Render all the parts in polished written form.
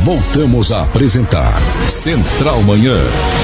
Voltamos a apresentar Central Manhã.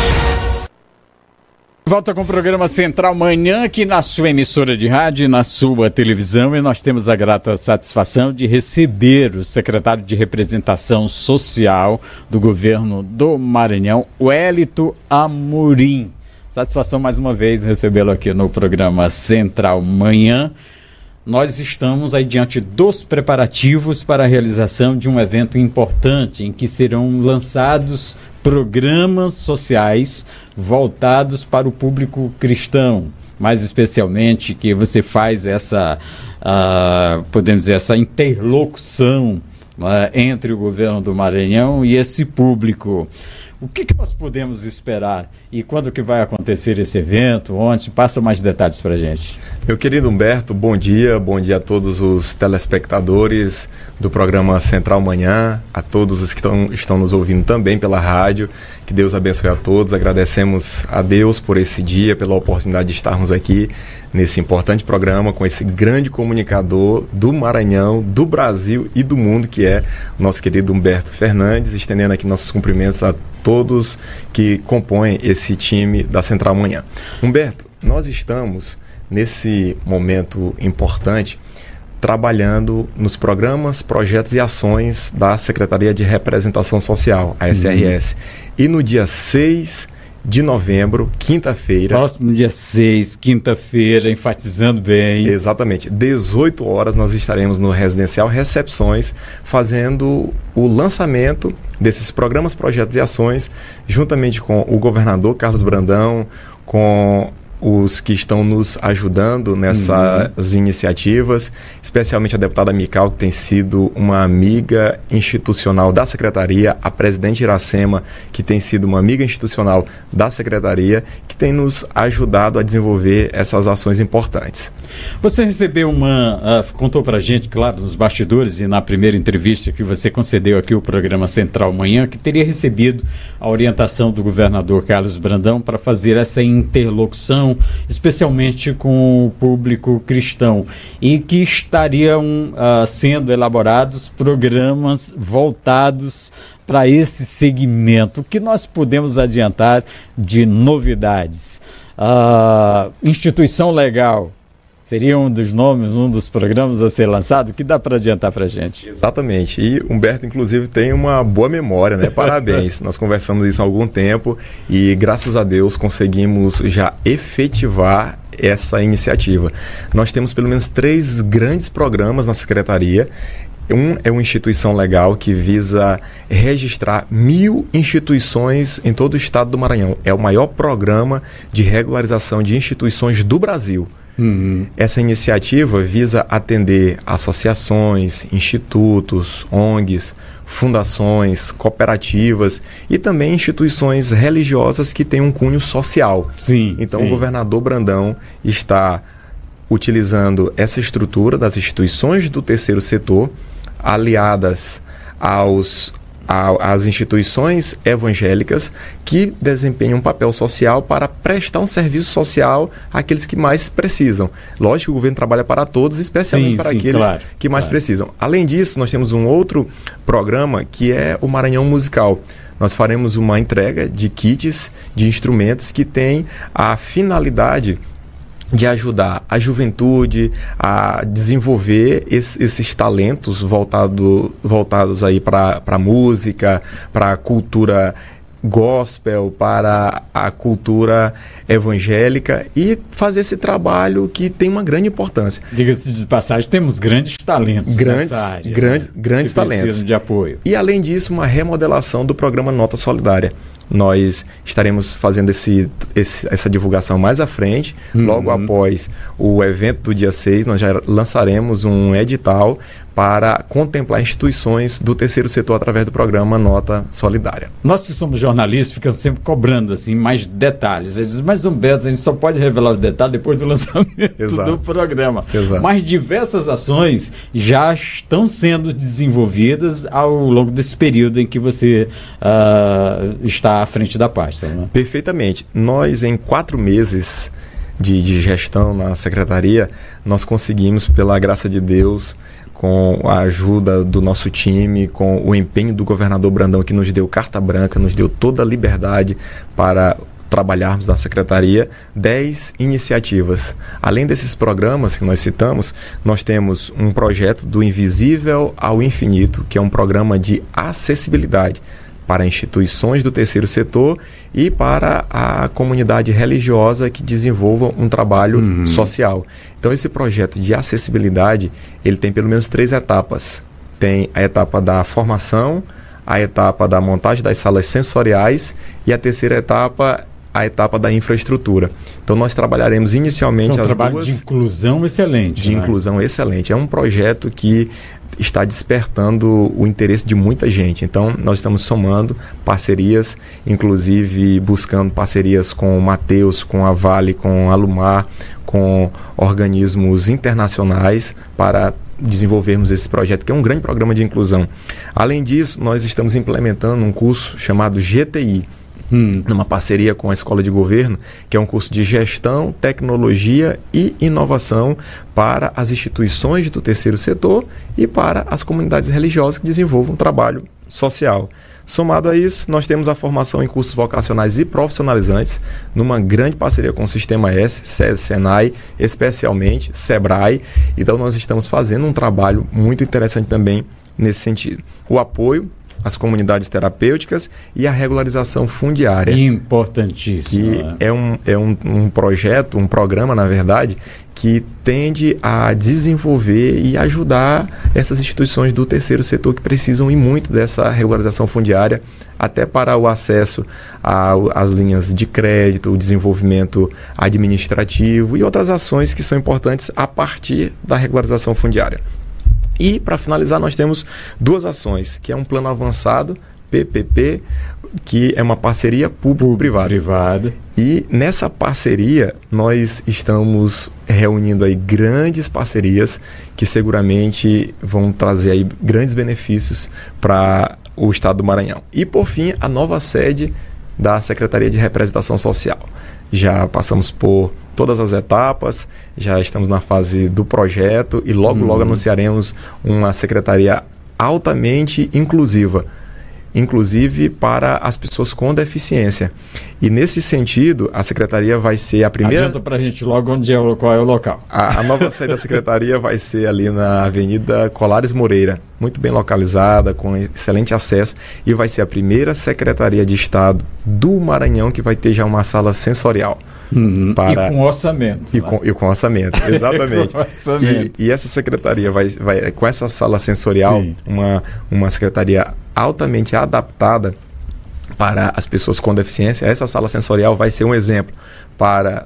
Volta com o programa Central Manhã aqui na sua emissora de rádio e na sua televisão, e nós temos a grata satisfação de receber o secretário de Representação Social do governo do Maranhão, Wellington Amorim. Satisfação mais uma vez recebê-lo aqui no programa Central Manhã. Nós estamos aí diante dos preparativos para a realização de um evento importante em que serão lançados programas sociais voltados para o público cristão, mais especialmente que você faz essa, podemos dizer, essa interlocução entre o governo do Maranhão e esse público. O que nós podemos esperar e quando que vai acontecer esse evento? Onde? Passa mais detalhes para a gente. Meu querido Humberto, bom dia a todos os telespectadores do programa Central Manhã, a todos os que estão nos ouvindo também pela rádio. Que Deus abençoe a todos. Agradecemos a Deus por esse dia, pela oportunidade de estarmos aqui nesse importante programa com esse grande comunicador do Maranhão, do Brasil e do mundo, que é o nosso querido Humberto Fernandes, estendendo aqui nossos cumprimentos a todos que compõem esse time da Central Manhã. Humberto, nós estamos nesse momento importante trabalhando nos programas, projetos e ações da Secretaria de Representação Social, a SRS. E no dia 6 de novembro, quinta-feira... Próximo dia 6, quinta-feira, enfatizando bem. Exatamente. 18 horas nós estaremos no Residencial Recepções fazendo o lançamento desses programas, projetos e ações, juntamente com o governador Carlos Brandão, com os que estão nos ajudando nessas iniciativas, especialmente a deputada Mical, que tem sido uma amiga institucional da Secretaria, a presidente Iracema, que tem sido uma amiga institucional da Secretaria, que tem nos ajudado a desenvolver essas ações importantes. Você recebeu contou pra gente, claro, nos bastidores e na primeira entrevista que você concedeu aqui o programa Central Manhã, que teria recebido a orientação do governador Carlos Brandão para fazer essa interlocução, especialmente com o público cristão, e que estariam sendo elaborados programas voltados para esse segmento. O que nós podemos adiantar de novidades? Instituição legal seria um dos nomes, um dos programas a ser lançado? O que dá para adiantar para a gente? Exatamente. E Humberto, inclusive, tem uma boa memória, né? Parabéns. Nós conversamos isso há algum tempo e, graças a Deus, conseguimos já efetivar essa iniciativa. Nós temos pelo menos 3 grandes programas na Secretaria. Um é uma instituição legal que visa registrar 1.000 instituições em todo o estado do Maranhão. É o maior programa de regularização de instituições do Brasil. Essa iniciativa visa atender associações, institutos, ONGs, fundações, cooperativas e também instituições religiosas que têm um cunho social. Então, o governador Brandão está utilizando essa estrutura das instituições do terceiro setor, aliadas às instituições evangélicas que desempenham um papel social para prestar um serviço social àqueles que mais precisam. Lógico que o governo trabalha para todos, especialmente para aqueles que mais precisam. Além disso, nós temos um outro programa que é o Maranhão Musical. Nós faremos uma entrega de kits, de instrumentos que tem a finalidade de ajudar a juventude a desenvolver esses talentos voltados aí para a música, para a cultura gospel, para a cultura evangélica e fazer esse trabalho que tem uma grande importância. Diga-se de passagem, temos grandes talentos nessa área. Grandes talentos. Precisam de apoio. E, além disso, uma remodelação do programa Nota Solidária. Nós estaremos fazendo essa divulgação mais à frente. Logo após o evento do dia 6, nós já lançaremos um edital para contemplar instituições do terceiro setor através do programa Nota Solidária. Nós que somos jornalistas ficamos sempre cobrando assim, mais detalhes. Eles dizem, mas Humberto, a gente só pode revelar os detalhes depois do lançamento do programa. Mas diversas ações já estão sendo desenvolvidas ao longo desse período em que você está à frente da pasta, né? Perfeitamente. Nós, em 4 meses de gestão na Secretaria, nós conseguimos, pela graça de Deus, com a ajuda do nosso time, com o empenho do governador Brandão, que nos deu carta branca, nos deu toda a liberdade para trabalharmos na secretaria, 10 iniciativas. Além desses programas que nós citamos, nós temos um projeto do Invisível ao Infinito, que é um programa de acessibilidade para instituições do terceiro setor e para a comunidade religiosa que desenvolvam um trabalho social. Então, esse projeto de acessibilidade, ele tem pelo menos 3 etapas. Tem a etapa da formação, a etapa da montagem das salas sensoriais e a terceira etapa, a etapa da infraestrutura. Então, nós trabalharemos inicialmente as duas... Um trabalho de inclusão excelente. De inclusão excelente. É um projeto que está despertando o interesse de muita gente. Então, nós estamos somando parcerias, inclusive buscando parcerias com o Mateus, com a Vale, com a Lumar, com organismos internacionais para desenvolvermos esse projeto, que é um grande programa de inclusão. Além disso, nós estamos implementando um curso chamado GTI, numa parceria com a Escola de Governo, que é um curso de gestão, tecnologia e inovação para as instituições do terceiro setor e para as comunidades religiosas que desenvolvam um trabalho social. Somado a isso, nós temos a formação em cursos vocacionais e profissionalizantes, numa grande parceria com o Sistema S, SESI, Senai, especialmente Sebrae. Então, nós estamos fazendo um trabalho muito interessante também nesse sentido. O apoio às comunidades terapêuticas e a regularização fundiária. Importantíssimo. Que é um projeto, um programa, na verdade, que tende a desenvolver e ajudar essas instituições do terceiro setor que precisam e muito dessa regularização fundiária, até para o acesso às linhas de crédito, o desenvolvimento administrativo e outras ações que são importantes a partir da regularização fundiária. E, para finalizar, nós temos 2 ações, que é um plano avançado, PPP, que é uma parceria público-privada. E nessa parceria, nós estamos reunindo aí grandes parcerias que seguramente vão trazer aí grandes benefícios para o Estado do Maranhão. E, por fim, a nova sede da Secretaria de Representação Social. Já passamos por todas as etapas, já estamos na fase do projeto e logo anunciaremos uma secretaria altamente inclusiva, inclusive para as pessoas com deficiência. E nesse sentido, a secretaria vai ser a primeira... Adianta para a gente logo qual é o local. A nova sede da secretaria vai ser ali na Avenida Colares Moreira, muito bem localizada, com excelente acesso, e vai ser a primeira secretaria de Estado do Maranhão que vai ter já uma sala sensorial. Para... E com orçamento. E com orçamento, exatamente. Com orçamento. E essa secretaria vai com essa sala sensorial, uma secretaria altamente adaptada para as pessoas com deficiência. Essa sala sensorial vai ser um exemplo para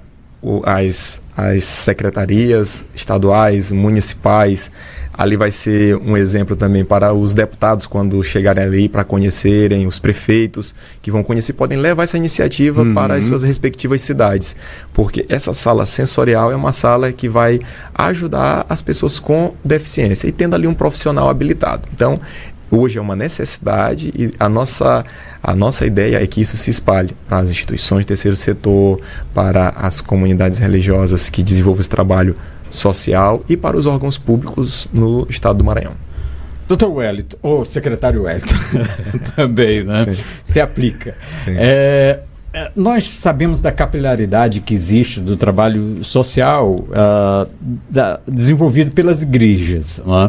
as secretarias estaduais, municipais. Ali vai ser um exemplo também para os deputados quando chegarem ali para conhecerem, os prefeitos que vão conhecer, podem levar essa iniciativa para as suas respectivas cidades, porque essa sala sensorial é uma sala que vai ajudar as pessoas com deficiência e tendo ali um profissional habilitado. Então, hoje é uma necessidade e a nossa ideia é que isso se espalhe para as instituições do terceiro setor, para as comunidades religiosas que desenvolvem esse trabalho social e para os órgãos públicos no Estado do Maranhão. Dr. Wellington, ou secretário Wellington, também, né? Sim. Se aplica. Sim. Nós sabemos da capilaridade que existe do trabalho social desenvolvido pelas igrejas, né?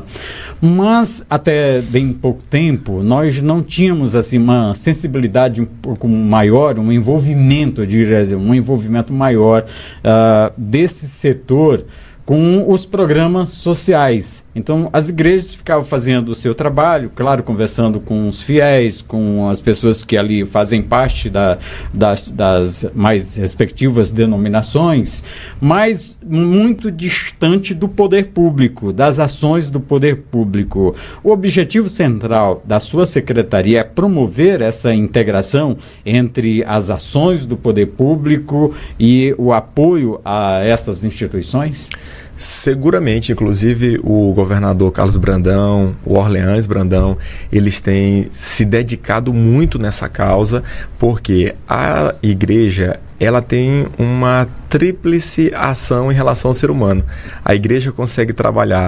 Mas até bem pouco tempo nós não tínhamos assim uma sensibilidade um pouco maior, um envolvimento, eu diria, um envolvimento maior desse setor com os programas sociais. Então, as igrejas ficavam fazendo o seu trabalho, claro, conversando com os fiéis, com as pessoas que ali fazem parte das mais respectivas denominações, mas muito distante do poder público, das ações do poder público. O objetivo central da sua secretaria é promover essa integração entre as ações do poder público e o apoio a essas instituições? Seguramente, inclusive o governador Carlos Brandão, o Orleans Brandão, eles têm se dedicado muito nessa causa, porque a igreja, ela tem uma tríplice ação em relação ao ser humano. A igreja consegue trabalhar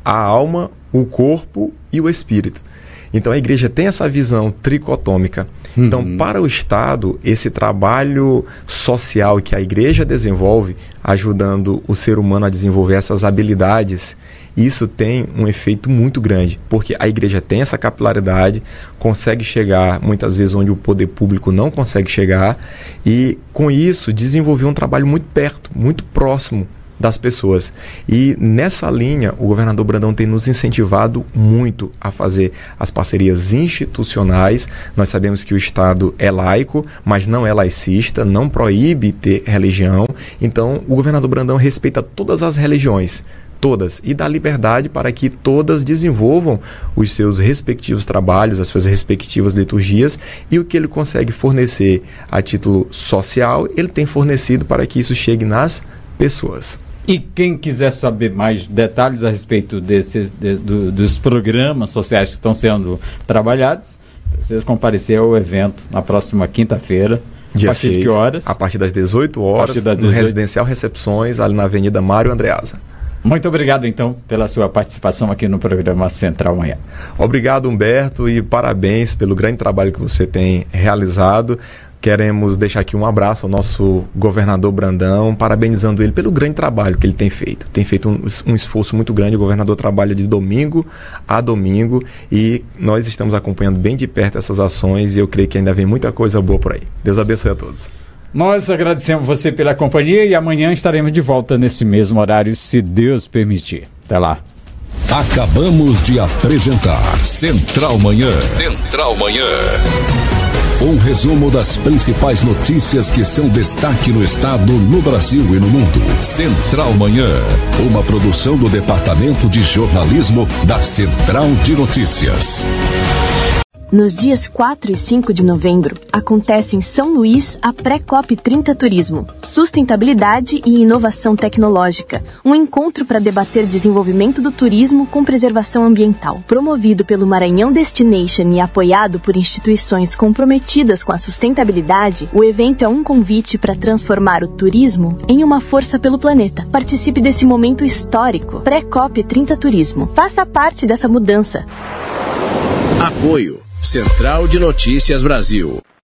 a alma, o corpo e o espírito. Então a igreja tem essa visão tricotômica. Então, para o Estado, esse trabalho social que a igreja desenvolve, ajudando o ser humano a desenvolver essas habilidades, isso tem um efeito muito grande, porque a igreja tem essa capilaridade, consegue chegar muitas vezes onde o poder público não consegue chegar, e com isso desenvolver um trabalho muito perto, muito próximo das pessoas. E nessa linha, o governador Brandão tem nos incentivado muito a fazer as parcerias institucionais. Nós sabemos que o Estado é laico, mas não é laicista, não proíbe ter religião. Então, o governador Brandão respeita todas as religiões, todas, e dá liberdade para que todas desenvolvam os seus respectivos trabalhos, as suas respectivas liturgias, e o que ele consegue fornecer a título social, ele tem fornecido para que isso chegue nas pessoas. E quem quiser saber mais detalhes a respeito dos programas sociais que estão sendo trabalhados, precisa comparecer ao evento na próxima quinta-feira. Dia a partir 6, de que horas? A partir das 18 horas, no Residencial Recepções, ali na Avenida Mário Andreasa. Muito obrigado, então, pela sua participação aqui no programa Central Manhã. Obrigado, Humberto, e parabéns pelo grande trabalho que você tem realizado. Queremos deixar aqui um abraço ao nosso governador Brandão, parabenizando ele pelo grande trabalho que ele tem feito. Tem feito um esforço muito grande. O governador trabalha de domingo a domingo e nós estamos acompanhando bem de perto essas ações e eu creio que ainda vem muita coisa boa por aí. Deus abençoe a todos. Nós agradecemos você pela companhia e amanhã estaremos de volta nesse mesmo horário, se Deus permitir. Até lá. Acabamos de apresentar Central Manhã. Central Manhã. Um resumo das principais notícias que são destaque no estado, no Brasil e no mundo. Central Manhã, uma produção do Departamento de Jornalismo da Central de Notícias. Nos dias 4 e 5 de novembro, acontece em São Luís a Pré-COP30 Turismo, Sustentabilidade e Inovação Tecnológica, um encontro para debater desenvolvimento do turismo com preservação ambiental. Promovido pelo Maranhão Destination e apoiado por instituições comprometidas com a sustentabilidade, o evento é um convite para transformar o turismo em uma força pelo planeta. Participe desse momento histórico. Pré-COP30 Turismo. Faça parte dessa mudança. Apoio Central de Notícias Brasil.